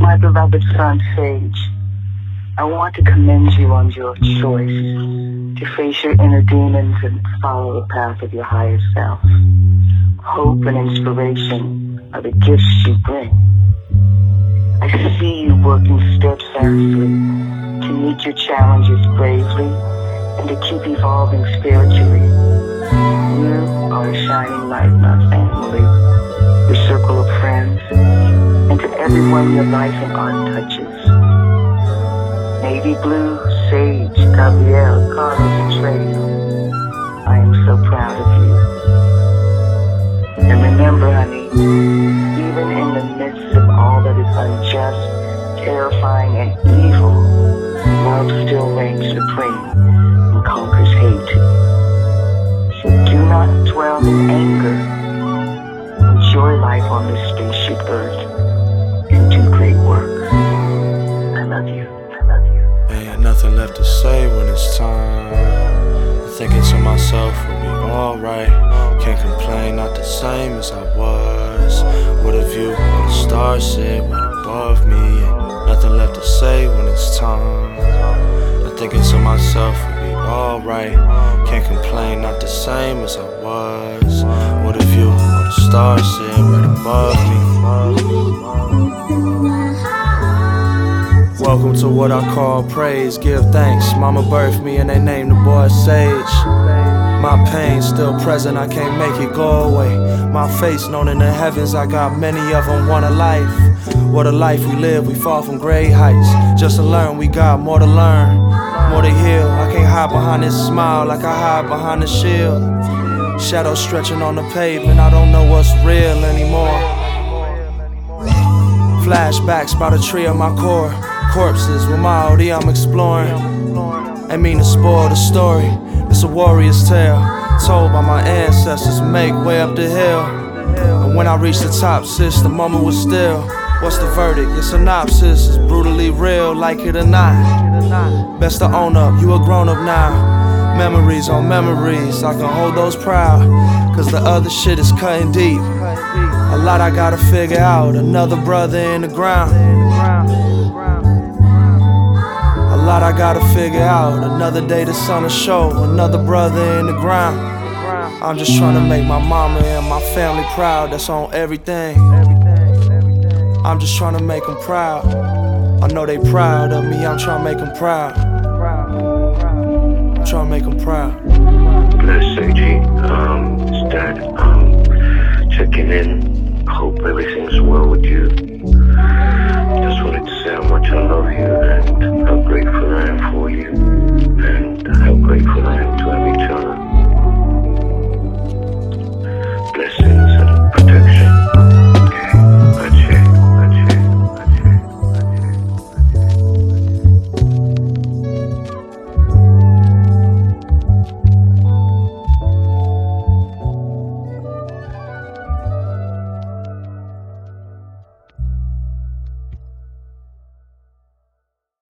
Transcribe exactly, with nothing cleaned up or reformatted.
My beloved son Sage, I want to commend you on your choice to face your inner demons and follow the path of your higher self. Hope and inspiration are the gifts you bring. I see you working steadfastly to meet your challenges bravely and to keep evolving spiritually. You are a shining light, my family, your circle of friends, and to everyone your life and art touches. Navy Blue, Sage, Gabrielle, Carlos, and Trey, I am so proud of you. And remember, honey, even in the midst of all that is unjust, terrifying, and evil, love still reigns supreme and conquers hate. So do not dwell in anger. Enjoy life on this spaceship Earth and do great work. I love you. I love you. Ain't nothing left to say when it's time. I'm thinking to myself, we'll be alright. Can't complain, not the same as I was. With a view where the stars sit right above me. Ain't nothing left to say when it's time. I'm thinking to myself, we'll be alright. Can't complain, not the same as I was. With a view where the stars sit right above me. Welcome to what I call praise, give thanks. Mama birthed me and they named the boy Sage. My pain still present, I can't make it go away. My face known in the heavens, I got many of them, want a life. What a life we live, we fall from great heights. Just to learn, we got more to learn, more to heal. I can't hide behind this smile like I hide behind the shield. Shadows stretching on the pavement, I don't know what's real anymore. Flashbacks by the tree of my core. Corpses with my O D I'm exploring. Ain't mean to spoil the story. It's a warrior's tale, told by my ancestors, make way up the hill. And when I reached the top, sis, the moment was still. What's the verdict? Your synopsis is brutally real, like it or not. Best to own up, you a grown up now. Memories on memories, I can hold those proud. Cause the other shit is cutting deep. A lot I gotta figure out, another brother in the ground. A lot I gotta figure out, another day the sun will show, another brother in the ground. I'm just trying to make my mama and my family proud, that's on everything. I'm just trying to make them proud. I know they proud of me, I'm trying to make them proud. I'm trying to make them proud. Bless Sagey, um, it's Dad, um, checking in. Hope everything's well with you.